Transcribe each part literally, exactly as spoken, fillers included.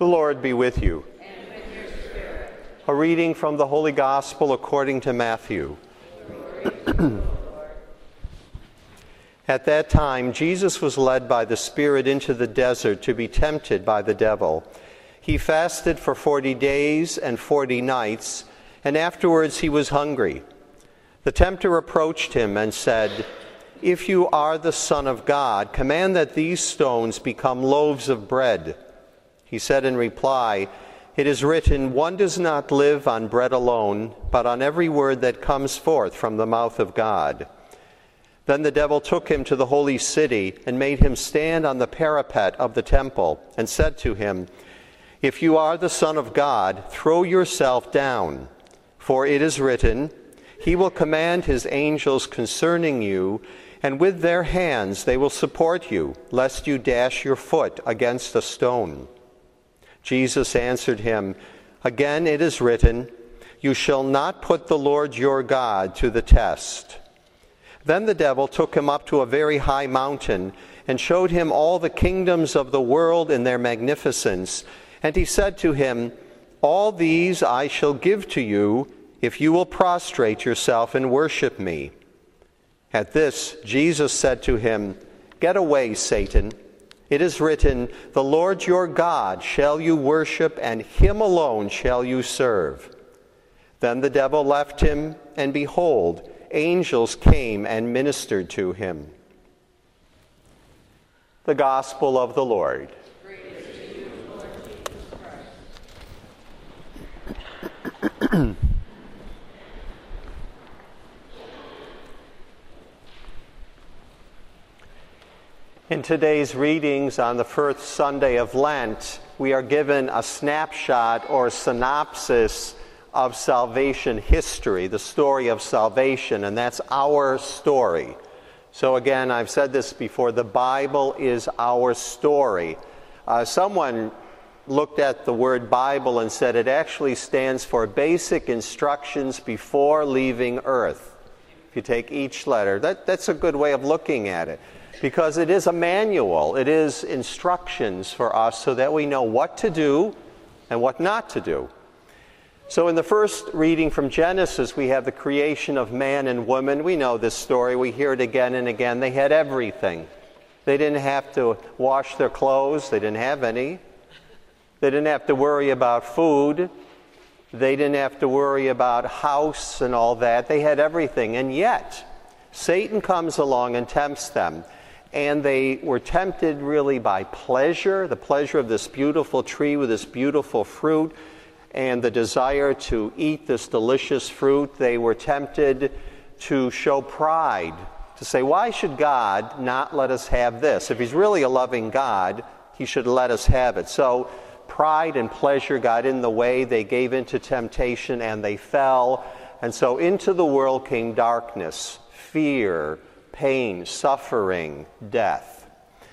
The Lord be with you. And with your spirit. A reading from the Holy Gospel according to Matthew. At that time, Jesus was led by the Spirit into the desert to be tempted by the devil. He fasted for forty days and forty nights, and afterwards he was hungry. The tempter approached him and said, "If you are the Son of God, command that these stones become loaves of bread." He said in reply, "It is written, one does not live on bread alone, but on every word that comes forth from the mouth of God." Then the devil took him to the holy city and made him stand on the parapet of the temple and said to him, "If you are the Son of God, throw yourself down, for it is written, He will command His angels concerning you, and with their hands they will support you, lest you dash your foot against a stone." Jesus answered him, "Again it is written, You shall not put the Lord your God to the test." Then the devil took him up to a very high mountain and showed him all the kingdoms of the world in their magnificence. And he said to him, "All these I shall give to you if you will prostrate yourself and worship me." At this, Jesus said to him, "Get away, Satan. It is written, The Lord your God shall you worship, and Him alone shall you serve." Then the devil left him, and behold, angels came and ministered to him. The Gospel of the Lord. Praise to you, Lord Jesus Christ. In today's readings on the first Sunday of Lent, we are given a snapshot or synopsis of salvation history, the story of salvation, and that's our story. So again, I've said this before, the Bible is our story. Uh, someone looked at the word Bible and said it actually stands for basic instructions before leaving earth. If you take each letter, that, that's a good way of looking at it, because it is a manual. It is instructions for us so that we know what to do and what not to do. So in the first reading from Genesis, we have the creation of man and woman. We know this story. We hear it again and again. They had everything. They didn't have to wash their clothes. They didn't have any. They didn't have to worry about food. They didn't have to worry about house and all that. They had everything. And yet, Satan comes along and tempts them. And they were tempted really by pleasure, the pleasure of this beautiful tree with this beautiful fruit, and the desire to eat this delicious fruit. They were tempted to show pride, to say, why should God not let us have this? If He's really a loving God, He should let us have it. So pride and pleasure got in the way. They gave into temptation and they fell. And so into the world came darkness, fear, pain, suffering, death.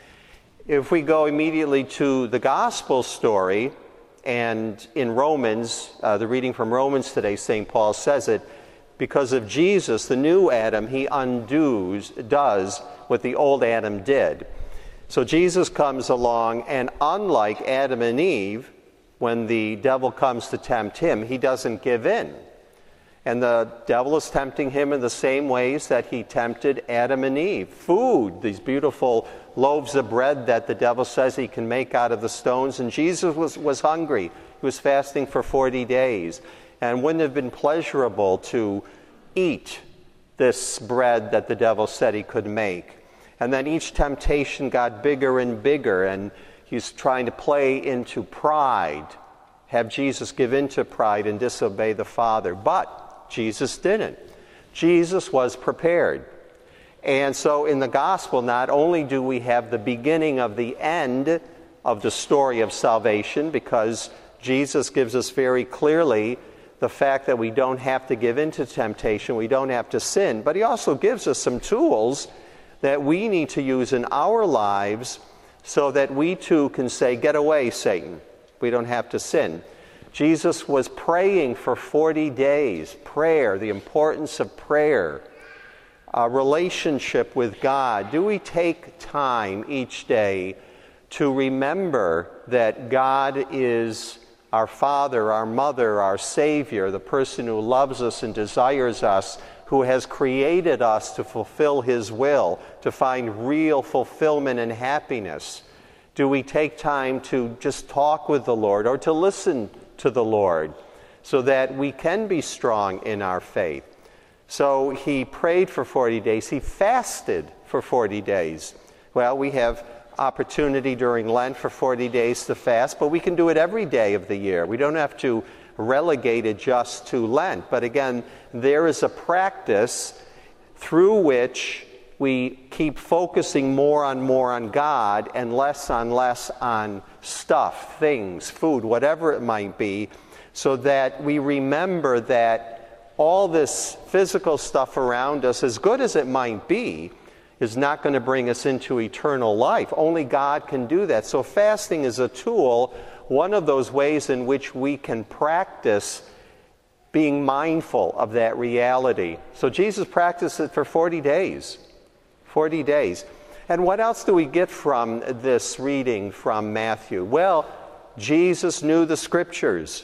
If we go immediately to the gospel story, and in Romans, uh, the reading from Romans today, Saint Paul says it, because of Jesus, the new Adam, he undoes, does what the old Adam did. So Jesus comes along, and unlike Adam and Eve, when the devil comes to tempt him, he doesn't give in. And the devil is tempting him in the same ways that he tempted Adam and Eve. Food, these beautiful loaves of bread that the devil says he can make out of the stones. And Jesus was, was hungry. He was fasting for forty days. And wouldn't have been pleasurable to eat this bread that the devil said he could make. And then each temptation got bigger and bigger. And he's trying to play into pride, have Jesus give in to pride and disobey the Father. But Jesus didn't. Jesus was prepared. And so in the gospel, not only do we have the beginning of the end of the story of salvation, because Jesus gives us very clearly the fact that we don't have to give in to temptation, we don't have to sin, but he also gives us some tools that we need to use in our lives so that we too can say, "Get away, Satan." We don't have to sin. Jesus was praying for forty days. Prayer, the importance of prayer, a relationship with God. Do we take time each day to remember that God is our Father, our Mother, our Savior, the person who loves us and desires us, who has created us to fulfill His will, to find real fulfillment and happiness? Do we take time to just talk with the Lord or to listen to the Lord so that we can be strong in our faith? So he prayed for forty days. He fasted for forty days. Well, we have opportunity during Lent for forty days to fast, but we can do it every day of the year. We don't have to relegate it just to Lent. But again, there is a practice through which we keep focusing more and more on God and less and less on stuff, things, food, whatever it might be, so that we remember that all this physical stuff around us, as good as it might be, is not going to bring us into eternal life. Only God can do that. So fasting is a tool, one of those ways in which we can practice being mindful of that reality. So Jesus practiced it for forty days. forty days. And what else do we get from this reading from Matthew? Well, Jesus knew the Scriptures.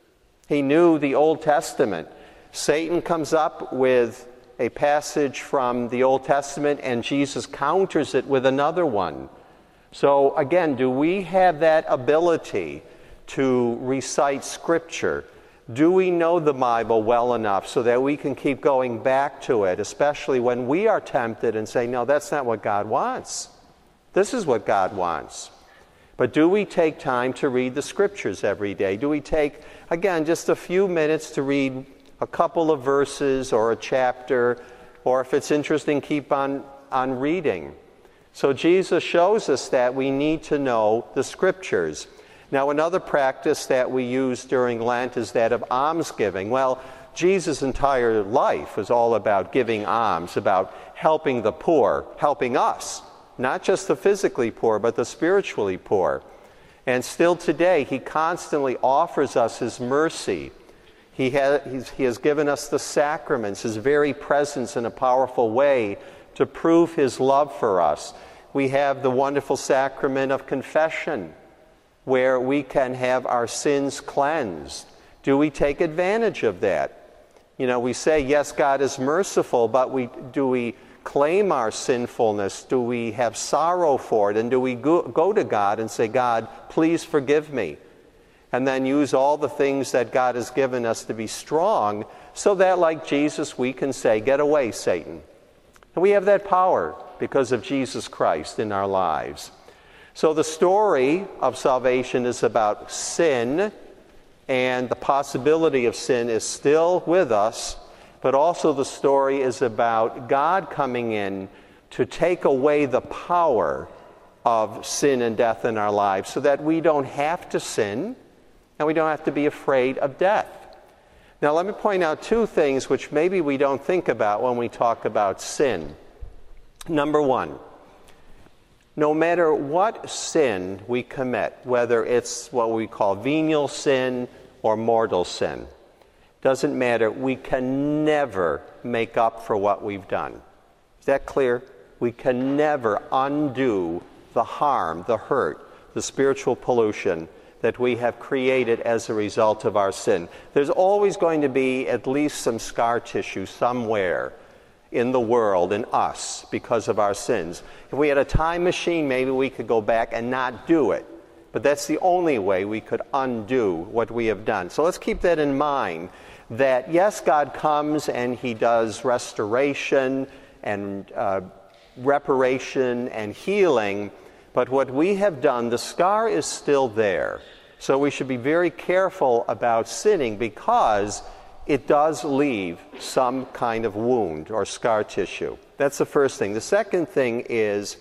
He knew the Old Testament. Satan comes up with a passage from the Old Testament, and Jesus counters it with another one. So again, do we have that ability to recite Scripture? Do we know the Bible well enough so that we can keep going back to it, especially when we are tempted and say, no, that's not what God wants. This is what God wants. But do we take time to read the Scriptures every day? Do we take, again, just a few minutes to read a couple of verses or a chapter, or if it's interesting, keep on, on reading? So Jesus shows us that we need to know the Scriptures. Now, another practice that we use during Lent is that of almsgiving. Well, Jesus' entire life was all about giving alms, about helping the poor, helping us, not just the physically poor, but the spiritually poor. And still today, he constantly offers us his mercy. He has, he has given us the sacraments, his very presence in a powerful way to prove his love for us. We have the wonderful sacrament of confession, where we can have our sins cleansed. Do we take advantage of that? You know, we say, yes, God is merciful, but we, do we claim our sinfulness? Do we have sorrow for it? And do we go, go to God and say, God, please forgive me? And then use all the things that God has given us to be strong, so that, like Jesus, we can say, get away, Satan. And we have that power because of Jesus Christ in our lives. So the story of salvation is about sin, and the possibility of sin is still with us, but also the story is about God coming in to take away the power of sin and death in our lives so that we don't have to sin and we don't have to be afraid of death. Now let me point out two things which maybe we don't think about when we talk about sin. Number one, no matter what sin we commit, whether it's what we call venial sin or mortal sin, doesn't matter, we can never make up for what we've done. Is that clear? We can never undo the harm, the hurt, the spiritual pollution that we have created as a result of our sin. There's always going to be at least some scar tissue somewhere in the world, in us, because of our sins. If we had a time machine, maybe we could go back and not do it. But that's the only way we could undo what we have done. So let's keep that in mind, that yes, God comes and he does restoration and uh, reparation and healing, but what we have done, the scar is still there. So we should be very careful about sinning because it does leave some kind of wound or scar tissue. That's the first thing. The second thing is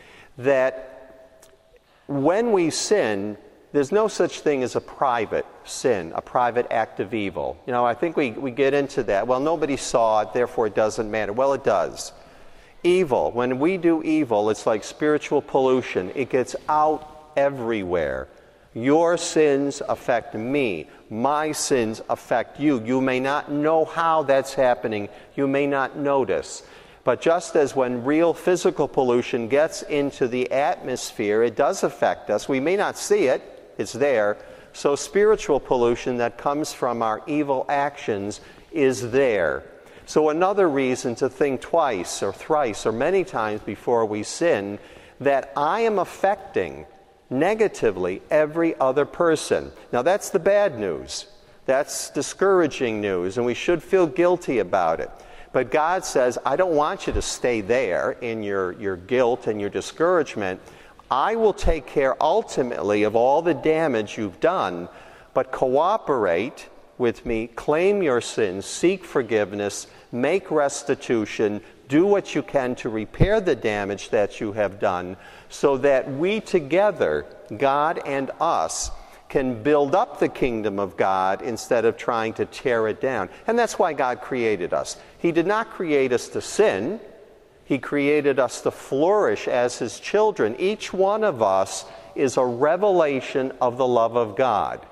that when we sin, there's no such thing as a private sin, a private act of evil. You know, I think we, we get into that. Well, nobody saw it, therefore it doesn't matter. Well, it does. Evil, when we do evil, it's like spiritual pollution. It gets out everywhere. Your sins affect me. My sins affect you. You may not know how that's happening. You may not notice. But just as when real physical pollution gets into the atmosphere, it does affect us. We may not see it, it's there. So spiritual pollution that comes from our evil actions is there. So another reason to think twice or thrice or many times before we sin that I am affecting negatively every other person. Now that's the bad news. That's discouraging news, and we should feel guilty about it. But God says, I don't want you to stay there in your, your guilt and your discouragement. I will take care ultimately of all the damage you've done, but cooperate with me, claim your sins, seek forgiveness, make restitution, do what you can to repair the damage that you have done, so that we together, God and us, can build up the kingdom of God instead of trying to tear it down. And that's why God created us. He did not create us to sin. He created us to flourish as His children. Each one of us is a revelation of the love of God.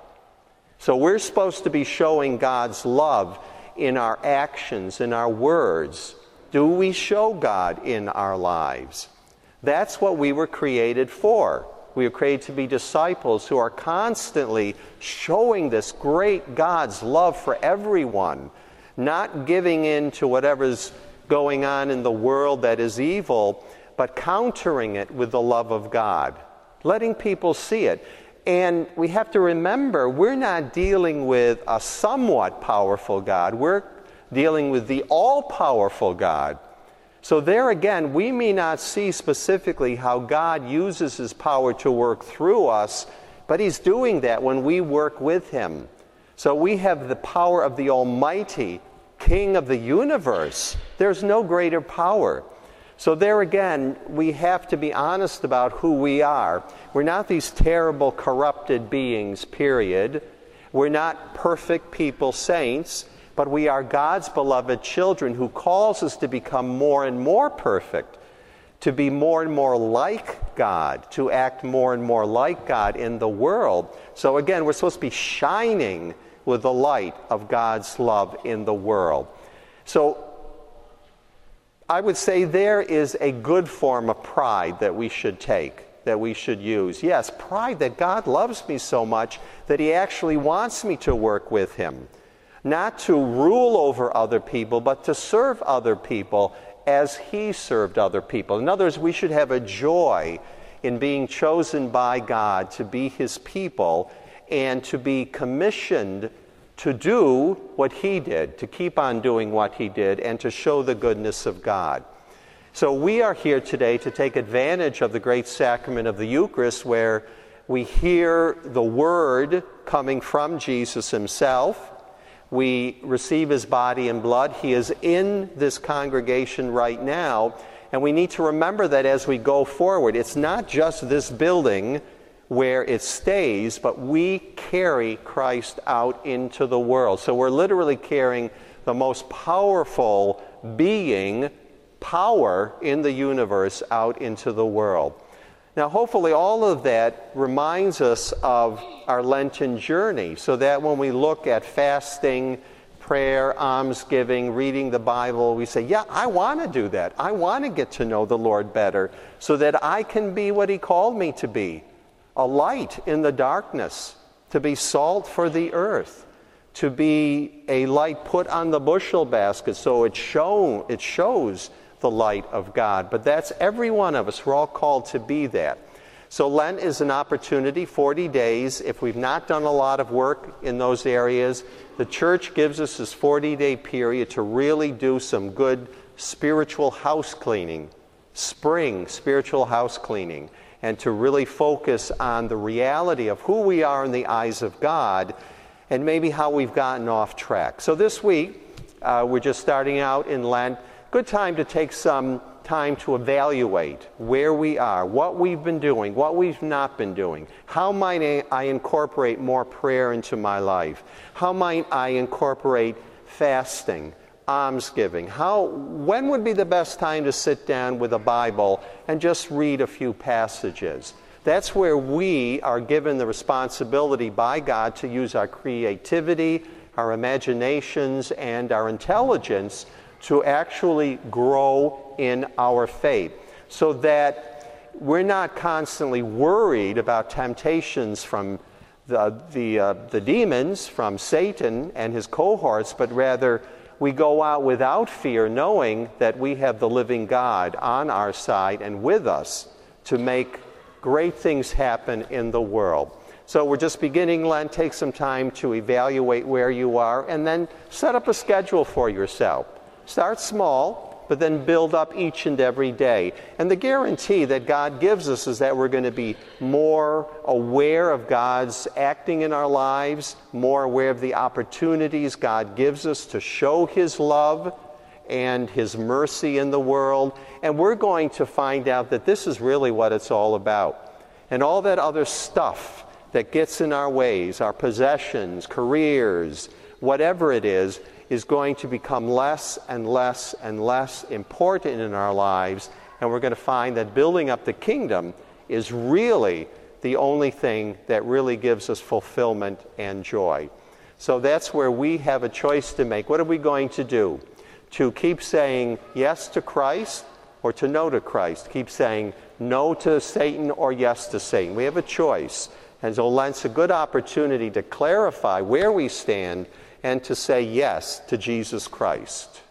So we're supposed to be showing God's love in our actions, in our words. Do we show God in our lives? That's what we were created for. We are created to be disciples who are constantly showing this great God's love for everyone, not giving in to whatever's going on in the world that is evil, but countering it with the love of God, letting people see it. And we have to remember, we're not dealing with a somewhat powerful God. We're dealing with the all-powerful God. So there again, we may not see specifically how God uses His power to work through us, but He's doing that when we work with Him. So we have the power of the Almighty, King of the universe. There's no greater power. So there again, we have to be honest about who we are. We're not these terrible, corrupted beings, period. We're not perfect people, saints. But we are God's beloved children who calls us to become more and more perfect, to be more and more like God, to act more and more like God in the world. So again, we're supposed to be shining with the light of God's love in the world. So I would say there is a good form of pride that we should take, that we should use. Yes, pride that God loves me so much that He actually wants me to work with Him. Not to rule over other people, but to serve other people as He served other people. In other words, we should have a joy in being chosen by God to be His people and to be commissioned to do what He did, to keep on doing what He did, and to show the goodness of God. So we are here today to take advantage of the great sacrament of the Eucharist, where we hear the Word coming from Jesus Himself. We receive His body and blood. He is in this congregation right now, and we need to remember that as we go forward. It's not just this building where it stays, but we carry Christ out into the world. So we're literally carrying the most powerful being, power in the universe out into the world. Now, hopefully all of that reminds us of our Lenten journey, so that when we look at fasting, prayer, almsgiving, reading the Bible, we say, yeah, I want to do that. I want to get to know the Lord better so that I can be what He called me to be, a light in the darkness, to be salt for the earth, to be a light put on the bushel basket so it, show, it shows the light of God. But that's every one of us. We're all called to be that. So Lent is an opportunity, forty days. If we've not done a lot of work in those areas, the Church gives us this forty-day period to really do some good spiritual house cleaning, spring spiritual house cleaning, and to really focus on the reality of who we are in the eyes of God and maybe how we've gotten off track. So this week, uh, we're just starting out in Lent. Good time to take some time to evaluate where we are, what we've been doing, what we've not been doing. How might I incorporate more prayer into my life? How might I incorporate fasting, almsgiving? How, when would be the best time to sit down with a Bible and just read a few passages? That's where we are given the responsibility by God to use our creativity, our imaginations, and our intelligence to actually grow in our faith so that we're not constantly worried about temptations from the, the, uh, the demons, from Satan and his cohorts, but rather we go out without fear, knowing that we have the living God on our side and with us to make great things happen in the world. So we're just beginning Lent. Take some time to evaluate where you are and then set up a schedule for yourself. Start small, but then build up each and every day. And the guarantee that God gives us is that we're going to be more aware of God's acting in our lives, more aware of the opportunities God gives us to show His love and His mercy in the world. And we're going to find out that this is really what it's all about. And all that other stuff that gets in our ways, our possessions, careers, whatever it is, is going to become less and less and less important in our lives, and we're going to find that building up the kingdom is really the only thing that really gives us fulfillment and joy. So that's where we have a choice to make. What are we going to do? To keep saying yes to Christ or to no to Christ? Keep saying no to Satan or yes to Satan? We have a choice. And so Lent's a good opportunity to clarify where we stand and to say yes to Jesus Christ.